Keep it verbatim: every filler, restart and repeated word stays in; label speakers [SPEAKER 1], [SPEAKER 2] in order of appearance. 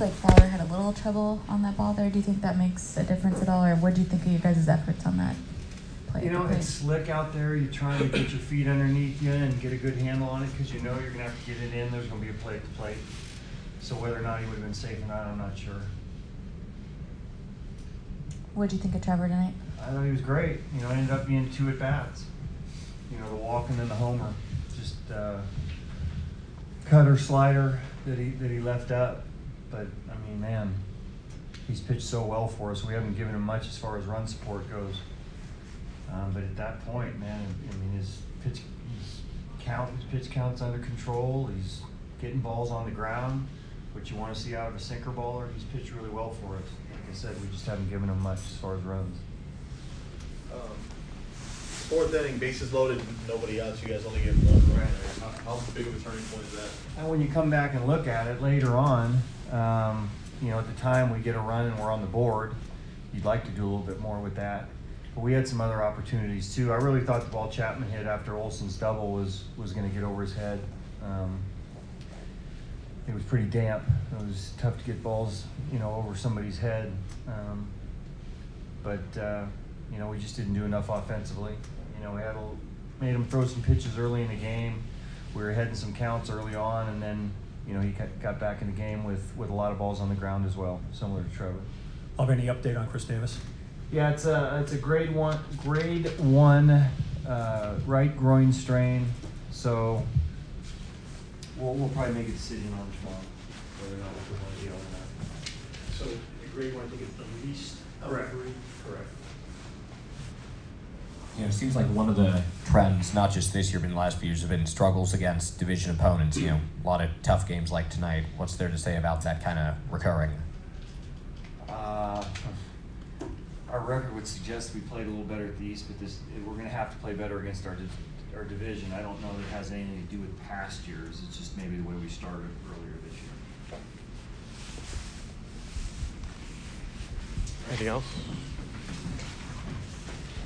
[SPEAKER 1] like Fowler had a little trouble on that ball there. Do you think that makes a difference at all, or what do you think of your guys' efforts on that play?
[SPEAKER 2] You know, it's slick out there. You're trying to get your feet underneath you and get a good handle on it because you know you're going to have to get it in. There's going to be a play at the plate. So whether or not he would have been safe or not, I'm not sure.
[SPEAKER 1] What did you think of Trevor tonight?
[SPEAKER 2] I thought he was great. You know, it ended up being two at bats. You know, the walk and then the homer. Just uh, cutter slider that he that he left up. But I mean, man, he's pitched so well for us. We haven't given him much as far as run support goes. Um, but at that point, man, I mean, his pitch, his count, his pitch count's under control. He's getting balls on the ground, which you want to see out of a sinker baller. He's pitched really well for us. Like I said, we just haven't given him much as far as runs.
[SPEAKER 3] Um, fourth inning, bases loaded, nobody else. You guys only get one run. How, how big of a turning point is that?
[SPEAKER 2] And when you come back and look at it later on, um, you know, at the time we get a run and we're on the board, you'd like to do a little bit more with that. But we had some other opportunities too. I really thought the ball Chapman hit after Olson's double was was going to get over his head. Um, it was pretty damp. It was tough to get balls, you know, over somebody's head. Um, but uh, you know, we just didn't do enough offensively. You know, we had a, made him throw some pitches early in the game. We were heading some counts early on, and then you know he got back in the game with with a lot of balls on the ground as well, similar to Trevor.
[SPEAKER 4] Have any update on Chris Davis?
[SPEAKER 2] Yeah, it's a it's a grade one grade one uh, right groin strain. So we'll we'll probably make a decision on tomorrow whether or not we want to deal or not.
[SPEAKER 5] So the grade one, I think it's the least.
[SPEAKER 2] Correct.
[SPEAKER 5] Three.
[SPEAKER 2] Correct.
[SPEAKER 6] You know, it seems like one of the trends, not just this year but in the last few years, have been struggles against division opponents. You know, a lot of tough games like tonight. What's there to say about that kind of recurring?
[SPEAKER 2] Uh, our record would suggest we played a little better at the East, but this we're going to have to play better against our our division. I don't know that it has anything to do with past years. It's just maybe the way we started earlier this year.
[SPEAKER 3] Anything else?